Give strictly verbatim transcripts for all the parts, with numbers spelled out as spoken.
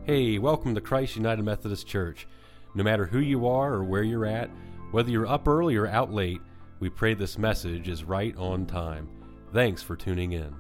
Hey, welcome to Christ United Methodist Church. No matter who you are or where you're at, whether you're up early or out late, we pray this message is right on time. Thanks for tuning in.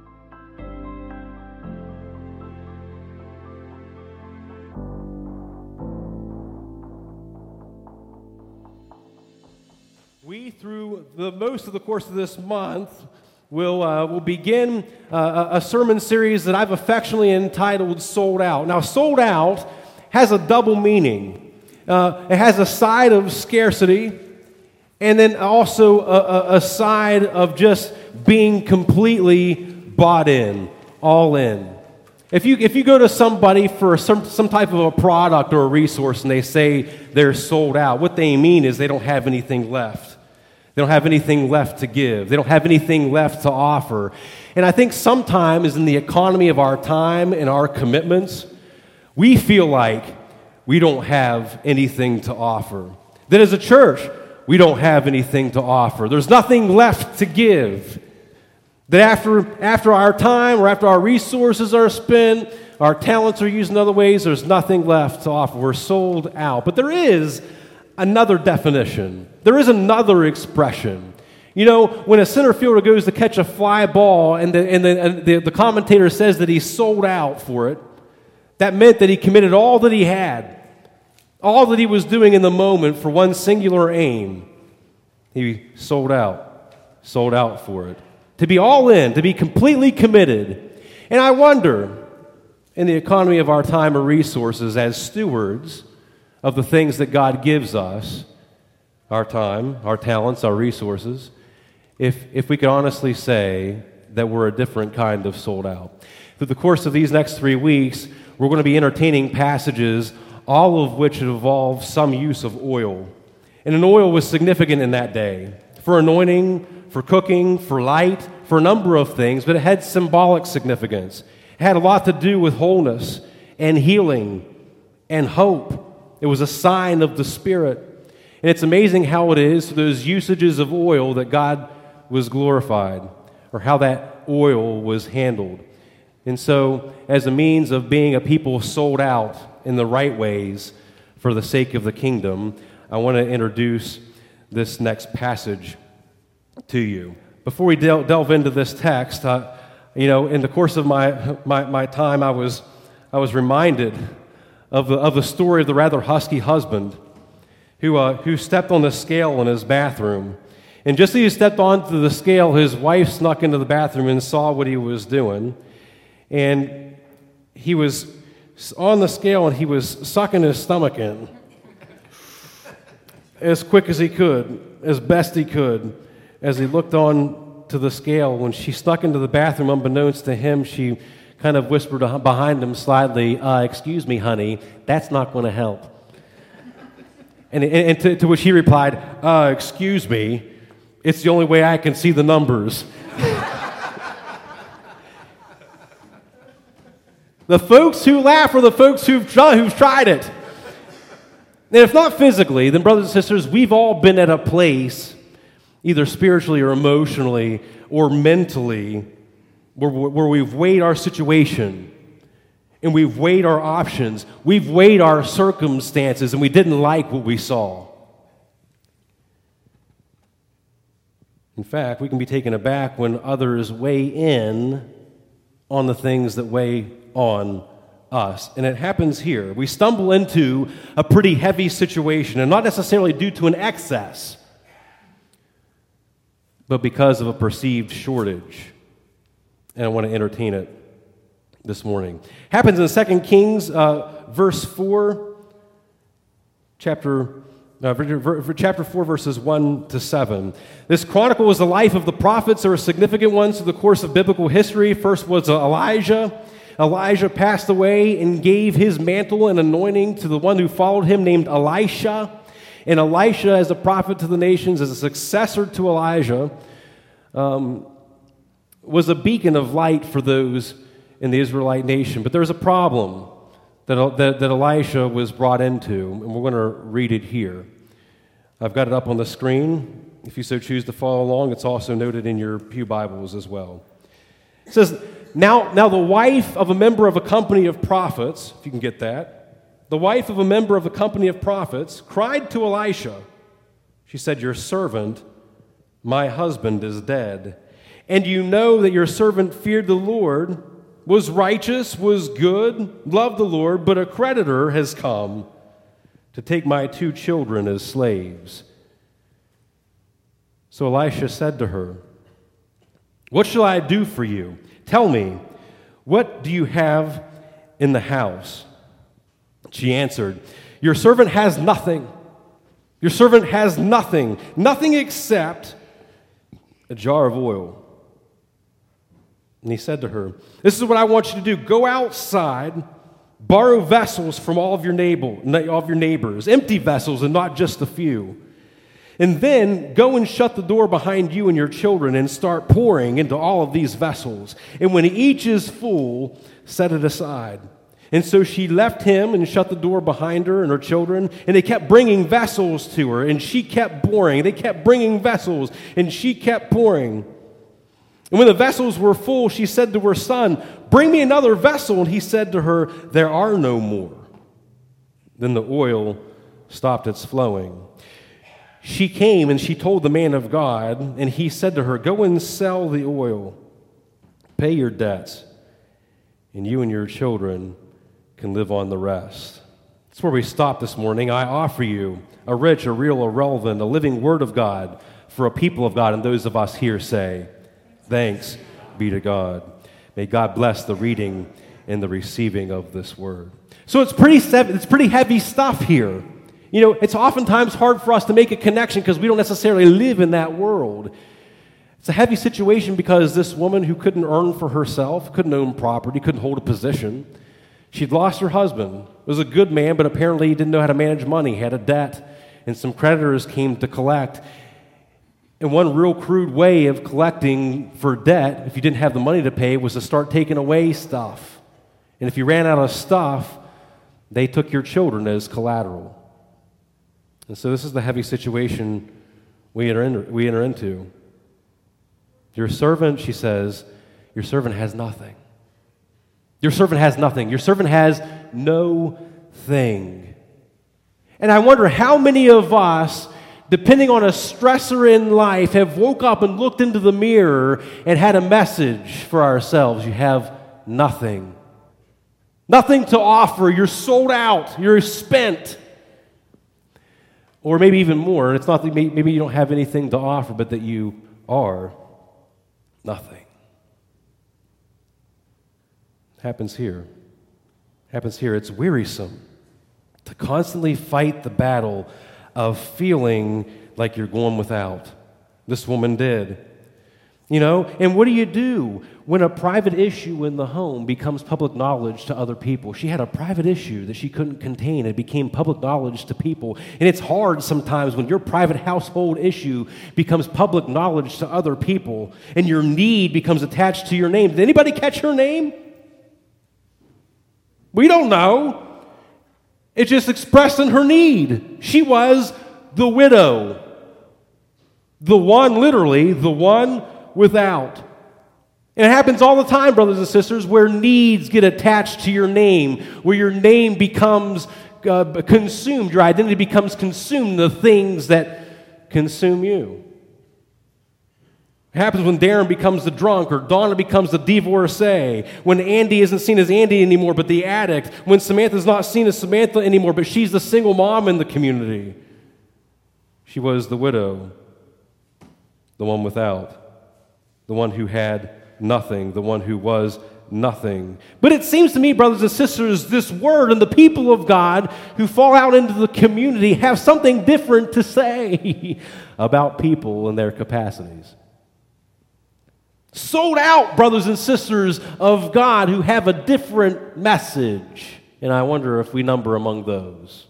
We, through the most of the course of this month, will uh, will begin uh, a sermon series that I've affectionately entitled Sold Out. Now, sold out has a double meaning. Uh, it has a side of scarcity, and then also a, a, a side of just being completely bought in, all in. If you if you go to somebody for some, some type of a product or a resource and they say they're sold out, what they mean is they don't have anything left. They don't have anything left to give. They don't have anything left to offer. And I think sometimes in the economy of our time and our commitments, we feel like we don't have anything to offer. That as a church, we don't have anything to offer. There's nothing left to give. That after, after our time or after our resources are spent, our talents are used in other ways, there's nothing left to offer. We're sold out. But there is another definition. There is another expression. You know, when a center fielder goes to catch a fly ball and the, and the, and the, the commentator says that he sold out for it, that meant that he committed all that he had, all that he was doing in the moment for one singular aim. He sold out, sold out for it. To be all in, to be completely committed. And I wonder, in the economy of our time or resources as stewards of the things that God gives us, our time, our talents, our resources, if if we could honestly say that we're a different kind of sold out. Through the course of these next three weeks, we're going to be entertaining passages, all of which involve some use of oil. And an oil was significant in that day for anointing, for cooking, for light, for a number of things, but it had symbolic significance. It had a lot to do with wholeness and healing and hope. It was a sign of the Spirit. And it's amazing how it is through those usages of oil that God was glorified, or how that oil was handled. And so, as a means of being a people sold out in the right ways for the sake of the kingdom, I want to introduce this next passage to you. Before we del- delve into this text, uh, you know, in the course of my, my, my time, I was I was reminded of the of the story of the rather husky husband who uh, who stepped on the scale in his bathroom, and just as he stepped onto the scale, his wife snuck into the bathroom and saw what he was doing, and he was on the scale and he was sucking his stomach in as quick as he could, as best he could. As he looked on to the scale, when she snuck into the bathroom, unbeknownst to him, she kind of whispered behind him slyly, uh, excuse me, honey, that's not going to help. And, and to, to which he replied, uh, excuse me, it's the only way I can see the numbers. The folks who laugh are the folks who've, tried, who've tried it. And if not physically, then brothers and sisters, we've all been at a place, either spiritually or emotionally or mentally, where, where we've weighed our situation and we've weighed our options, we've weighed our circumstances, and we didn't like what we saw. In fact, we can be taken aback when others weigh in on the things that weigh on us. And it happens here. We stumble into a pretty heavy situation, and not necessarily due to an excess, but because of a perceived shortage. And I want to entertain it this morning. Happens in Second Kings, uh, verse four, chapter, uh, chapter four, verses one to seven. This chronicles the life of the prophets. There were significant ones through the course of biblical history. First was Elijah. Elijah passed away and gave his mantle and anointing to the one who followed him, named Elisha. And Elisha, as a prophet to the nations, as a successor to Elijah, um, was a beacon of light for those in the Israelite nation. But there's a problem that, that, that Elisha was brought into, and we're going to read it here. I've got it up on the screen. If you so choose to follow along, it's also noted in your pew Bibles as well. It says, now, now the wife of a member of a company of prophets, if you can get that, the wife of a member of a company of prophets cried to Elisha. She said, your servant, my husband, is dead. And you know that your servant feared the Lord, was righteous, was good, loved the Lord, but a creditor has come to take my two children as slaves. So Elisha said to her, what shall I do for you? Tell me, what do you have in the house? She answered, your servant has nothing. Your servant has nothing, nothing except a jar of oil. And he said to her, this is what I want you to do. Go outside, borrow vessels from all of your neighbor, all of your neighbors, empty vessels and not just a few. And then go and shut the door behind you and your children and start pouring into all of these vessels. And when each is full, set it aside. And so she left him and shut the door behind her and her children. And they kept bringing vessels to her. And she kept pouring. They kept bringing vessels. And she kept pouring. And when the vessels were full, she said to her son, bring me another vessel. And he said to her, there are no more. Then the oil stopped its flowing. She came and she told the man of God, and he said to her, go and sell the oil, pay your debts, and you and your children can live on the rest. That's where we stop this morning. I offer you a rich, a real, a relevant, a living word of God for a people of God, and those of us here say, thanks be to God. May God bless the reading and the receiving of this word. So it's pretty, it's pretty heavy stuff here. You know, it's oftentimes hard for us to make a connection because we don't necessarily live in that world. It's a heavy situation because this woman who couldn't earn for herself, couldn't own property, couldn't hold a position, she'd lost her husband. He was a good man, but apparently he didn't know how to manage money. He had a debt, and some creditors came to collect. And one real crude way of collecting for debt, if you didn't have the money to pay, was to start taking away stuff. And if you ran out of stuff, they took your children as collateral. And so this is the heavy situation we enter, in, we enter into. Your servant, she says, your servant has nothing. Your servant has nothing. Your servant has no thing. And I wonder how many of us, depending on a stressor in life, have woke up and looked into the mirror and had a message for ourselves. You have nothing. Nothing to offer. You're sold out. You're spent. Or maybe even more, it's not that maybe you don't have anything to offer, but that you are nothing. It happens here. It happens here. It's wearisome to constantly fight the battle of feeling like you're going without. This woman did. You know, and what do you do when a private issue in the home becomes public knowledge to other people? She had a private issue that she couldn't contain. It became public knowledge to people. And it's hard sometimes when your private household issue becomes public knowledge to other people and your need becomes attached to your name. Did anybody catch her name? We don't know. It's just expressing her need. She was the widow. The one, literally, the one without. And it happens all the time, brothers and sisters, where needs get attached to your name, where your name becomes uh, consumed, your identity becomes consumed, the things that consume you. It happens when Darren becomes the drunk, or Donna becomes the divorcee, when Andy isn't seen as Andy anymore, but the addict, when Samantha's not seen as Samantha anymore, but she's the single mom in the community. She was the widow, the one without. The one who had nothing, the one who was nothing. But it seems to me, brothers and sisters, this word and the people of God who fall out into the community have something different to say about people and their capacities. Sold out brothers and sisters of God who have a different message. And I wonder if we number among those.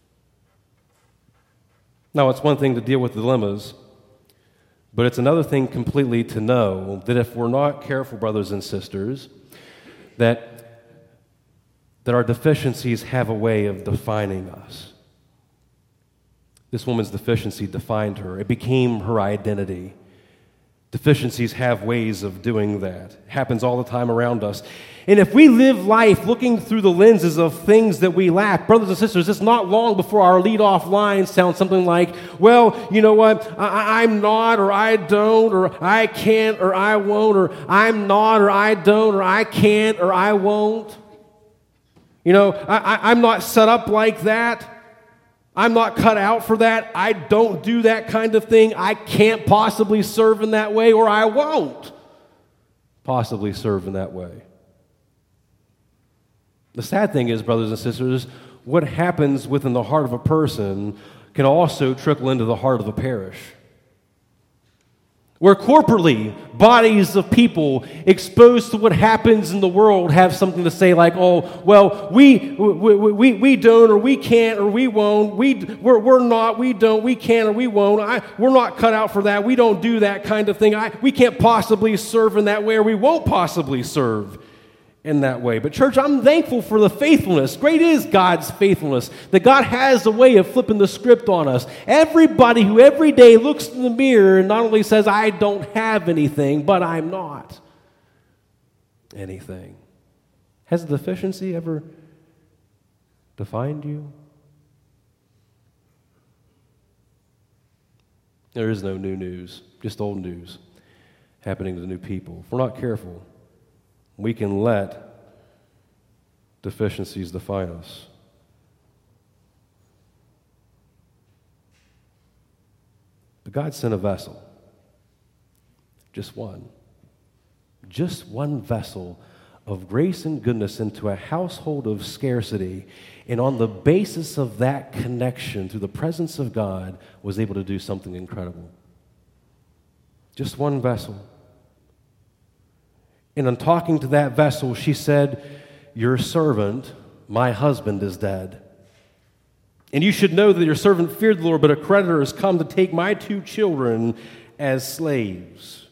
Now, it's one thing to deal with dilemmas, but it's another thing completely to know that if we're not careful, brothers and sisters, that, that our deficiencies have a way of defining us. This woman's deficiency defined her. It became her identity. Deficiencies have ways of doing that. It happens all the time around us. And if we live life looking through the lenses of things that we lack, brothers and sisters, it's not long before our lead-off line sounds something like, well, you know what, I, I'm not, or I don't, or I can't, or I won't, or I'm not, or I don't, or I can't, or I won't. You know, I, I, I'm not set up like that. I'm not cut out for that. I don't do that kind of thing. I can't possibly serve in that way, or I won't possibly serve in that way. The sad thing is, brothers and sisters, what happens within the heart of a person can also trickle into the heart of a parish. Where corporately, bodies of people exposed to what happens in the world have something to say like, oh, well, we we, we, we don't, or we can't, or we won't, we, we're, we're not, we don't, we can't, or we won't, I, we're not cut out for that, we don't do that kind of thing, I, we can't possibly serve in that way, or we won't possibly serve in that way. But church, I'm thankful for the faithfulness. Great is God's faithfulness, that God has a way of flipping the script on us. Everybody who every day looks in the mirror and not only says, I don't have anything, but I'm not anything. Has the deficiency ever defined you? There is no new news, just old news happening to new people. If we're not careful, we can let deficiencies define us. But God sent a vessel, just one, just one vessel of grace and goodness into a household of scarcity, and on the basis of that connection, through the presence of God, was able to do something incredible. Just one vessel. And in talking to that vessel, she said, your servant, my husband, is dead. And you should know that your servant feared the Lord, but a creditor has come to take my two children as slaves.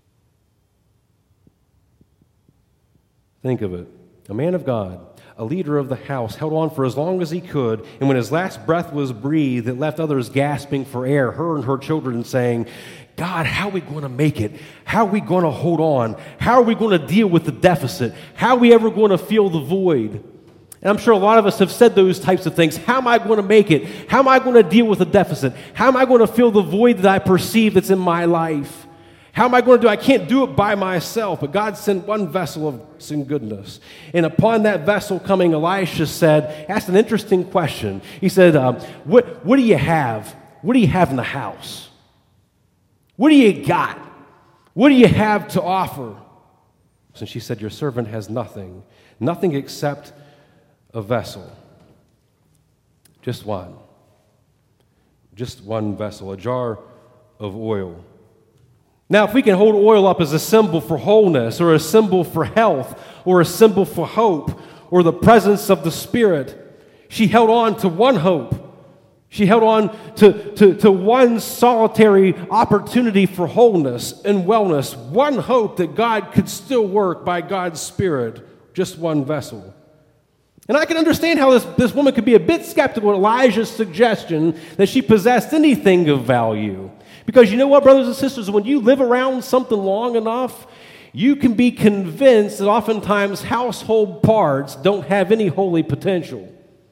Think of it. A man of God, a leader of the house, held on for as long as he could, and when his last breath was breathed, it left others gasping for air, her and her children saying, God, how are we going to make it? How are we going to hold on? How are we going to deal with the deficit? How are we ever going to fill the void? And I'm sure a lot of us have said those types of things. How am I going to make it? How am I going to deal with the deficit? How am I going to fill the void that I perceive that's in my life? How am I going to do it? I can't do it by myself. But God sent one vessel of sin goodness. And upon that vessel coming, Elisha said, asked an interesting question. He said, um, what, what do you have? What do you have in the house? What do you got? What do you have to offer? And she said, your servant has nothing, nothing except a vessel. Just one. Just one vessel, a jar of oil. Now, if we can hold oil up as a symbol for wholeness, or a symbol for health, or a symbol for hope, or the presence of the Spirit, she held on to one hope. She held on to, to, to one solitary opportunity for wholeness and wellness, one hope that God could still work by God's Spirit, just one vessel. And I can understand how this, this woman could be a bit skeptical at Elijah's suggestion that she possessed anything of value. Because you know what, brothers and sisters, when you live around something long enough, you can be convinced that oftentimes household parts don't have any holy potential.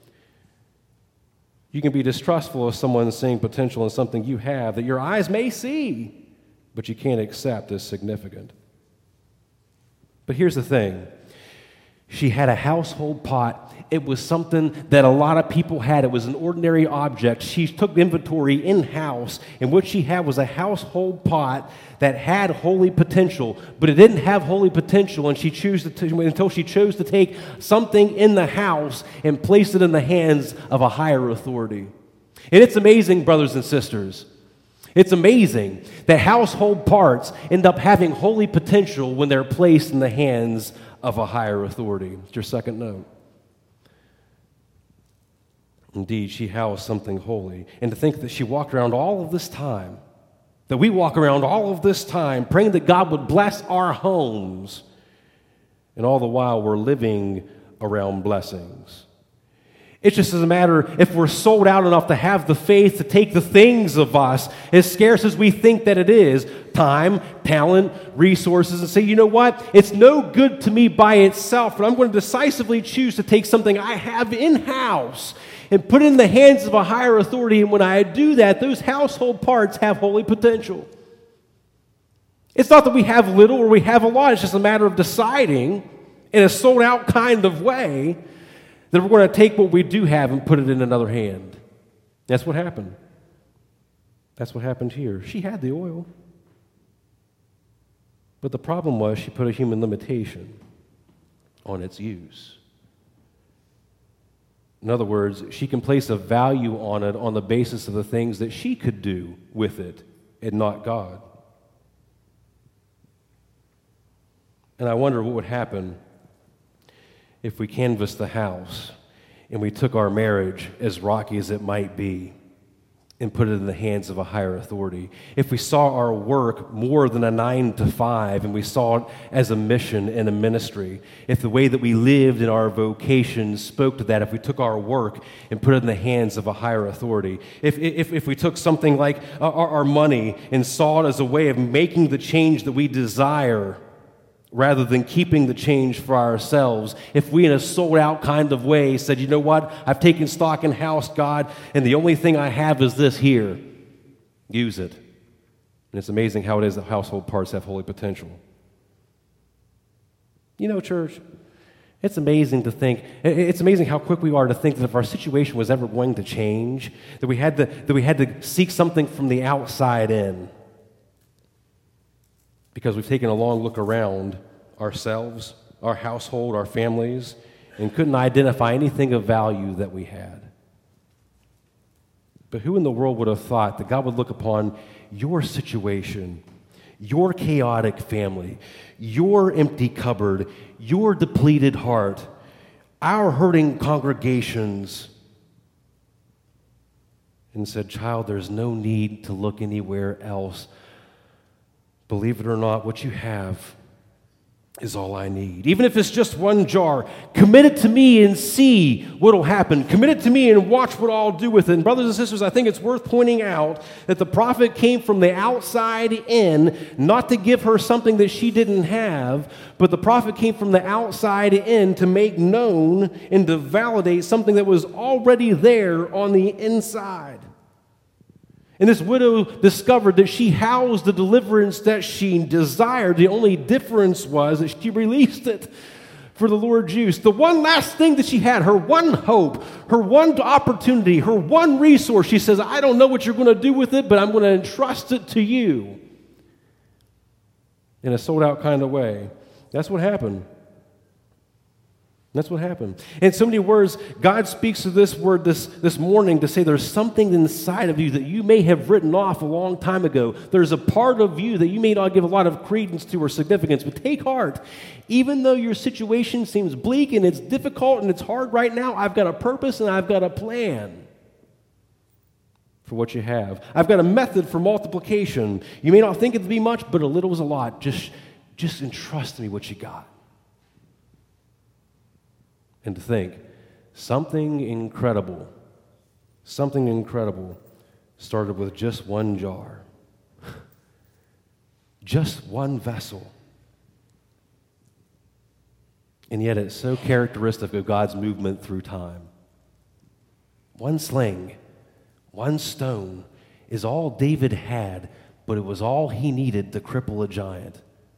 You can be distrustful of someone seeing potential in something you have that your eyes may see, but you can't accept as significant. But here's the thing. She had a household pot. It was something that a lot of people had. It was an ordinary object. She took inventory in-house, and what she had was a household pot that had holy potential, but it didn't have holy potential and she chose to t- until she chose to take something in the house and place it in the hands of a higher authority. And it's amazing, brothers and sisters. It's amazing that household parts end up having holy potential when they're placed in the hands of a higher authority. It's your second note. Indeed, she housed something holy. And to think that she walked around all of this time, that we walk around all of this time praying that God would bless our homes, and all the while we're living around blessings. It's just as a matter if we're sold out enough to have the faith to take the things of us, as scarce as we think that it is, time, talent, resources, and say, you know what? It's no good to me by itself, but I'm going to decisively choose to take something I have in-house and put it in the hands of a higher authority. And when I do that, those household parts have holy potential. It's not that we have little or we have a lot. It's just a matter of deciding in a sold-out kind of way that we're going to take what we do have and put it in another hand. That's what happened. That's what happened here. She had the oil. But the problem was she put a human limitation on its use. In other words, she can place a value on it on the basis of the things that she could do with it and not God. And I wonder what would happen if we canvassed the house and we took our marriage, as rocky as it might be, and put it in the hands of a higher authority. If we saw our work more than a nine to five and we saw it as a mission and a ministry. If the way that we lived in our vocation spoke to that. If we took our work and put it in the hands of a higher authority. If, if, if we took something like our, our money and saw it as a way of making the change that we desire rather than keeping the change for ourselves. If we, in a sold-out kind of way, said, you know what, I've taken stock in house, God, and the only thing I have is this here. Use it. And it's amazing how it is that household parts have holy potential. You know, church, it's amazing to think, it's amazing how quick we are to think that if our situation was ever going to change, that we had to, that we had to seek something from the outside in. Because we've taken a long look around ourselves, our household, our families, and couldn't identify anything of value that we had. But who in the world would have thought that God would look upon your situation, your chaotic family, your empty cupboard, your depleted heart, our hurting congregations, and said, child, there's no need to look anywhere else. Believe it or not, what you have is all I need. Even if it's just one jar, commit it to me and see what will happen. Commit it to me and watch what I'll do with it. And brothers and sisters, I think it's worth pointing out that the prophet came from the outside in, not to give her something that she didn't have, but the prophet came from the outside in to make known and to validate something that was already there on the inside. And this widow discovered that she housed the deliverance that she desired. The only difference was that she released it for the Lord's use. The one last thing that she had, her one hope, her one opportunity, her one resource, she says, I don't know what you're going to do with it, but I'm going to entrust it to you. In a sold-out kind of way. That's what happened. That's what happened. In so many words, God speaks to this word this, this morning to say there's something inside of you that you may have written off a long time ago. There's a part of you that you may not give a lot of credence to or significance, but take heart. Even though your situation seems bleak and it's difficult and it's hard right now, I've got a purpose and I've got a plan for what you have. I've got a method for multiplication. You may not think it to be much, but a little is a lot. Just, just entrust me what you got. And to think, something incredible, something incredible started with just one jar, just one vessel. And yet it's so characteristic of God's movement through time. One sling, one stone is all David had, but it was all he needed to cripple a giant.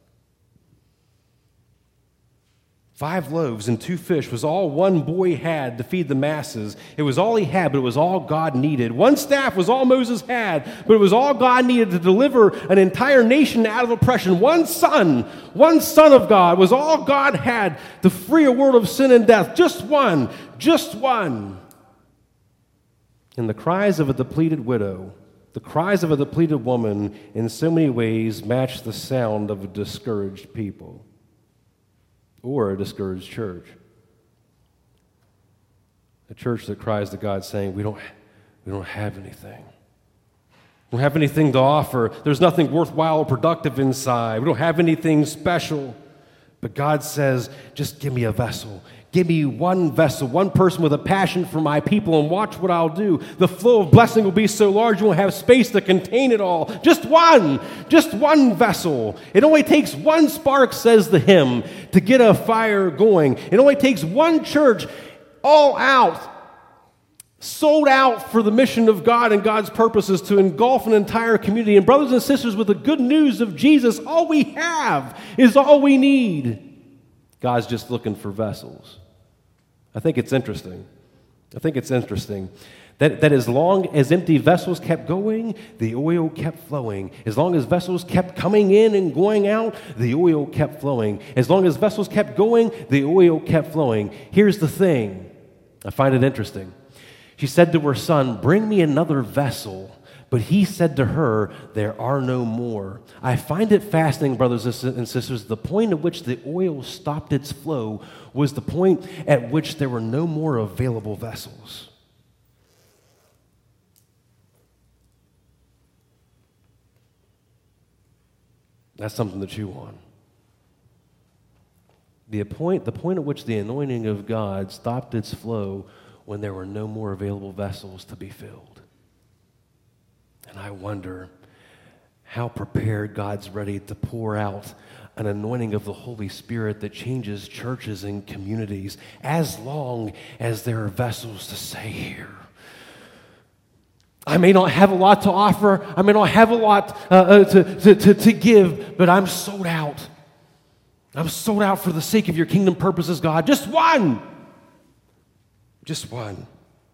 Five loaves and two fish was all one boy had to feed the masses. It was all he had, but it was all God needed. One staff was all Moses had, but it was all God needed to deliver an entire nation out of oppression. One son, one son of God was all God had to free a world of sin and death. Just one, just one. And the cries of a depleted widow, the cries of a depleted woman, in so many ways match the sound of a discouraged people. Or a discouraged church. A church that cries to God saying, we don't, we don't have anything. We don't have anything to offer. There's nothing worthwhile or productive inside. We don't have anything special. But God says, just give me a vessel. Give me one vessel, one person with a passion for my people, and watch what I'll do. The flow of blessing will be so large you won't have space to contain it all. Just one, just one vessel. It only takes one spark, says the hymn, to get a fire going. It only takes one church all out, sold out for the mission of God and God's purposes to engulf an entire community. And brothers and sisters, with the good news of Jesus, all we have is all we need. God's just looking for vessels. I think it's interesting. I think it's interesting that, that as long as empty vessels kept going, the oil kept flowing. As long as vessels kept coming in and going out, the oil kept flowing. As long as vessels kept going, the oil kept flowing. Here's the thing. I find it interesting. She said to her son, "Bring me another vessel." But he said to her, "There are no more." I find it fascinating, brothers and sisters, the point at which the oil stopped its flow was the point at which there were no more available vessels. That's something to chew on. The point, the point at which the anointing of God stopped its flow when there were no more available vessels to be filled. And I wonder how prepared God's ready to pour out an anointing of the Holy Spirit that changes churches and communities as long as there are vessels to say here. I may not have a lot to offer. I may not have a lot uh, uh, to, to, to, to give, but I'm sold out. I'm sold out for the sake of your kingdom purposes, God. Just one. Just one.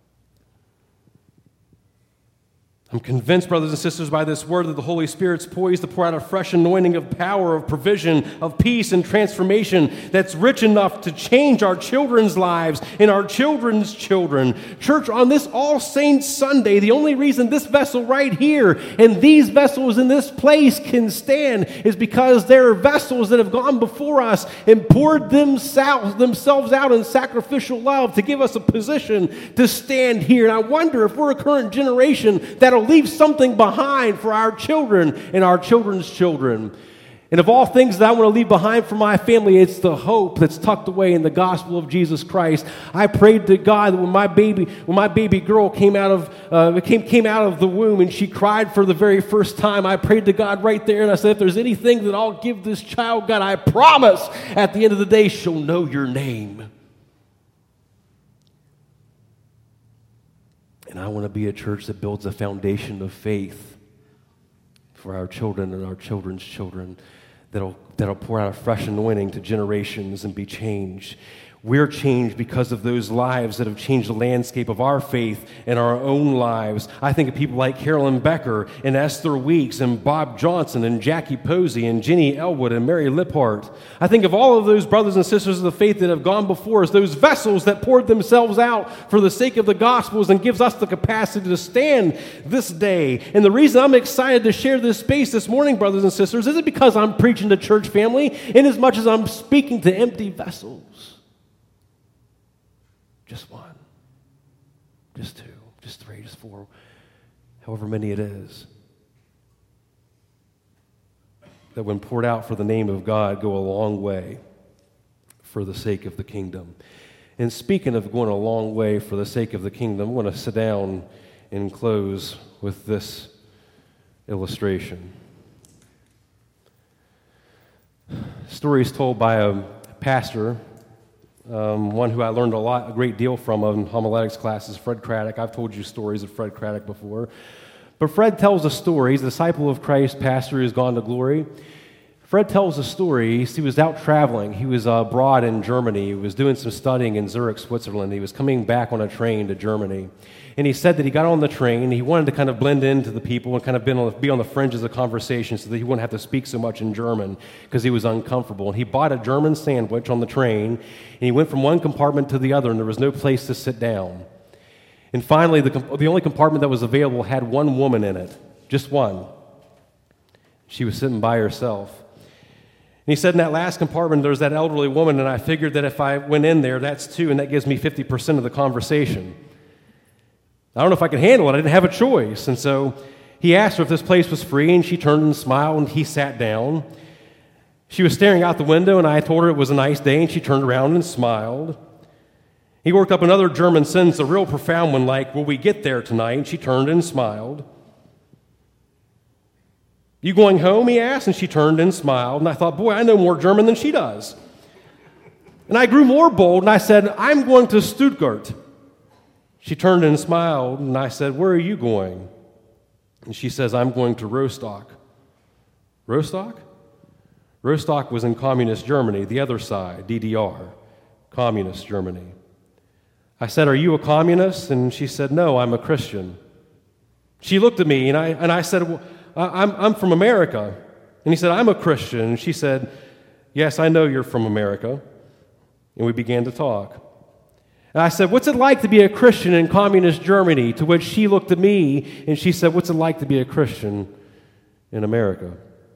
I'm convinced, brothers and sisters, by this word that the Holy Spirit's poised to pour out a fresh anointing of power, of provision, of peace and transformation that's rich enough to change our children's lives and our children's children. Church, on this All Saints Sunday, the only reason this vessel right here and these vessels in this place can stand is because there are vessels that have gone before us and poured themselves, themselves out in sacrificial love to give us a position to stand here. And I wonder if we're a current generation that'll leave something behind for our children and our children's children. And of all things that I want to leave behind for my family, it's the hope that's tucked away in the gospel of Jesus Christ. I prayed to God that when my baby, when my baby girl came out of uh, came came out of the womb and she cried for the very first time, I prayed to God right there and I said, if there's anything that I'll give this child, God, I promise at the end of the day she'll know your name. And I want to be a church that builds a foundation of faith for our children and our children's children that'll, that'll pour out a fresh anointing to generations and be changed. We're changed because of those lives that have changed the landscape of our faith and our own lives. I think of people like Carolyn Becker and Esther Weeks and Bob Johnson and Jackie Posey and Jenny Elwood and Mary Liphart. I think of all of those brothers and sisters of the faith that have gone before us, those vessels that poured themselves out for the sake of the gospels and gives us the capacity to stand this day. And the reason I'm excited to share this space this morning, brothers and sisters, isn't because I'm preaching to church family, in as much as I'm speaking to empty vessels. Just one, just two, just three, just four, however many it is, that when poured out for the name of God go a long way for the sake of the kingdom. And speaking of going a long way for the sake of the kingdom, I want to sit down and close with this illustration. Stories told by a pastor, Um, one who I learned a lot, a great deal from in homiletics classes, Fred Craddock. I've told you stories of Fred Craddock before. But Fred tells a story. He's a disciple of Christ, pastor who's gone to glory. Fred tells a story. He was out traveling. He was uh, abroad in Germany. He was doing some studying in Zurich, Switzerland. He was coming back on a train to Germany. And he said that he got on the train. He wanted to kind of blend into the people and kind of be on, be on the fringes of conversation so that he wouldn't have to speak so much in German because he was uncomfortable. And he bought a German sandwich on the train, and he went from one compartment to the other, and there was no place to sit down. And finally, the, the only compartment that was available had one woman in it, just one. She was sitting by herself. And he said in that last compartment, there was that elderly woman, and I figured that if I went in there, that's two, and that gives me fifty percent of the conversation. I don't know if I could handle it. I didn't have a choice. And so he asked her if this place was free, and she turned and smiled, and he sat down. She was staring out the window, and I told her it was a nice day, and she turned around and smiled. He worked up another German sentence, a real profound one, like, will we get there tonight? And she turned and smiled. You going home, he asked, and she turned and smiled. And I thought, boy, I know more German than she does. And I grew more bold, and I said, I'm going to Stuttgart. She turned and smiled, and I said, where are you going? And she says, I'm going to Rostock. Rostock? Rostock was in communist Germany, the other side, D D R, communist Germany. I said, are you a communist? And she said, no, I'm a Christian. She looked at me, and I, and I said, well, I'm, I'm from America. And he said, I'm a Christian. And she said, yes, I know you're from America. And we began to talk. And I said, what's it like to be a Christian in communist Germany? To which she looked at me, and she said, what's it like to be a Christian in America?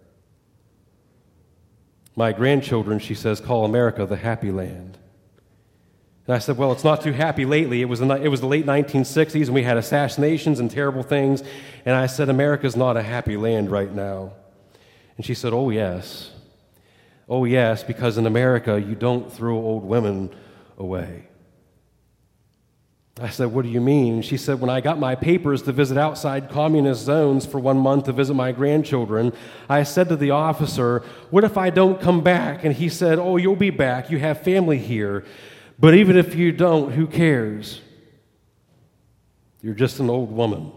My grandchildren, she says, call America the happy land. And I said, well, it's not too happy lately. It was, the, it was the late nineteen sixties, and we had assassinations and terrible things. And I said, America's not a happy land right now. And she said, oh, yes. Oh, yes, because in America, you don't throw old women away. I said, what do you mean? She said, when I got my papers to visit outside communist zones for one month to visit my grandchildren, I said to the officer, what if I don't come back? And he said, oh, you'll be back. You have family here. But even if you don't, who cares? You're just an old woman.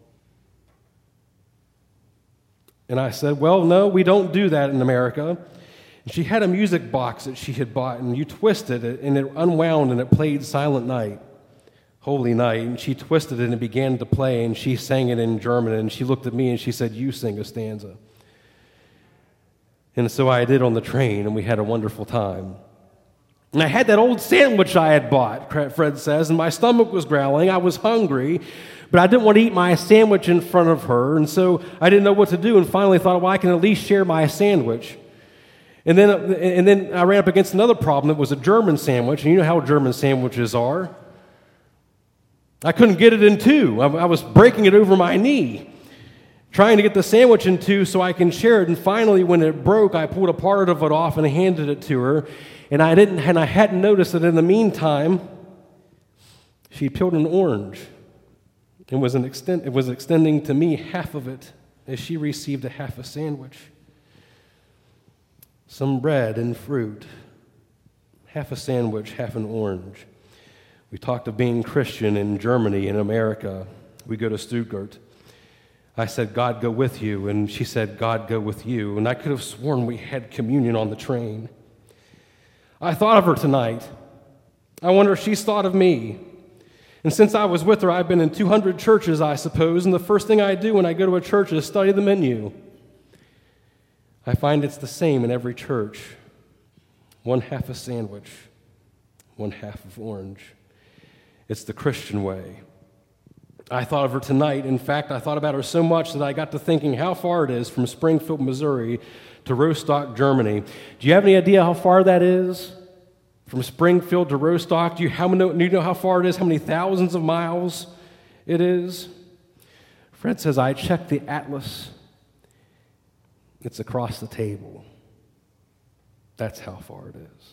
And I said, well, no, we don't do that in America. And she had a music box that she had bought, and you twisted it, and it unwound, and it played Silent Night. Holy Night, and she twisted it and it began to play, and she sang it in German, and she looked at me and she said, you sing a stanza. And so I did on the train, and we had a wonderful time. And I had that old sandwich I had bought, Fred says, and my stomach was growling. I was hungry, but I didn't want to eat my sandwich in front of her, and so I didn't know what to do, and finally thought, well, I can at least share my sandwich. And then, and then I ran up against another problem that was a German sandwich, and you know how German sandwiches are. I couldn't get it in two. I, I was breaking it over my knee, trying to get the sandwich in two so I can share it. And finally, when it broke, I pulled a part of it off and handed it to her. And I didn't, and I hadn't noticed that in the meantime, she peeled an orange and was an extent, it was extending to me half of it as she received a half a sandwich, some bread and fruit, half a sandwich, half an orange. We talked of being Christian in Germany, in America. We go to Stuttgart. I said, God go with you. And she said, God go with you. And I could have sworn we had communion on the train. I thought of her tonight. I wonder if she's thought of me. And since I was with her, I've been in two hundred churches, I suppose. And the first thing I do when I go to a church is study the menu. I find it's the same in every church. One half a sandwich, one half of orange. It's the Christian way. I thought of her tonight. In fact, I thought about her so much that I got to thinking how far it is from Springfield, Missouri to Rostock, Germany. Do you have any idea how far that is? From Springfield to Rostock? Do you, how many, do you know how far it is? How many thousands of miles it is? Fred says, I checked the atlas. It's across the table. That's how far it is.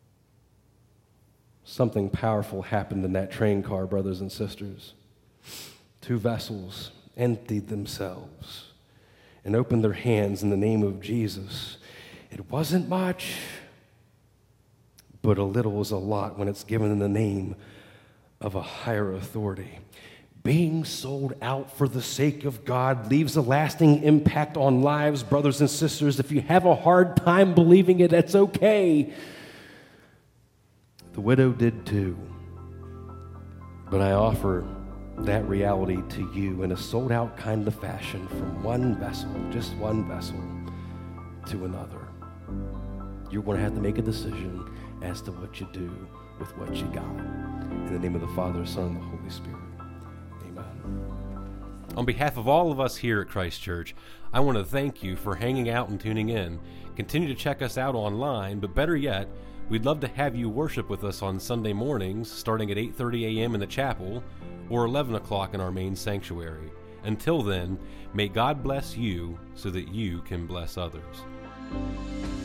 Something powerful happened in that train car, brothers and sisters. Two vessels emptied themselves and opened their hands in the name of Jesus. It wasn't much, but a little is a lot when it's given in the name of a higher authority. Being sold out for the sake of God leaves a lasting impact on lives, brothers and sisters. If you have a hard time believing it, that's okay. The widow did too. But I offer that reality to you in a sold-out kind of fashion from one vessel, just one vessel, to another. You're going to have to make a decision as to what you do with what you got. In the name of the Father, Son, and the Holy Spirit. Amen. On behalf of all of us here at Christ Church, I want to thank you for hanging out and tuning in. Continue to check us out online, but better yet, we'd love to have you worship with us on Sunday mornings, starting at eight thirty a.m. in the chapel, or eleven o'clock in our main sanctuary. Until then, may God bless you so that you can bless others.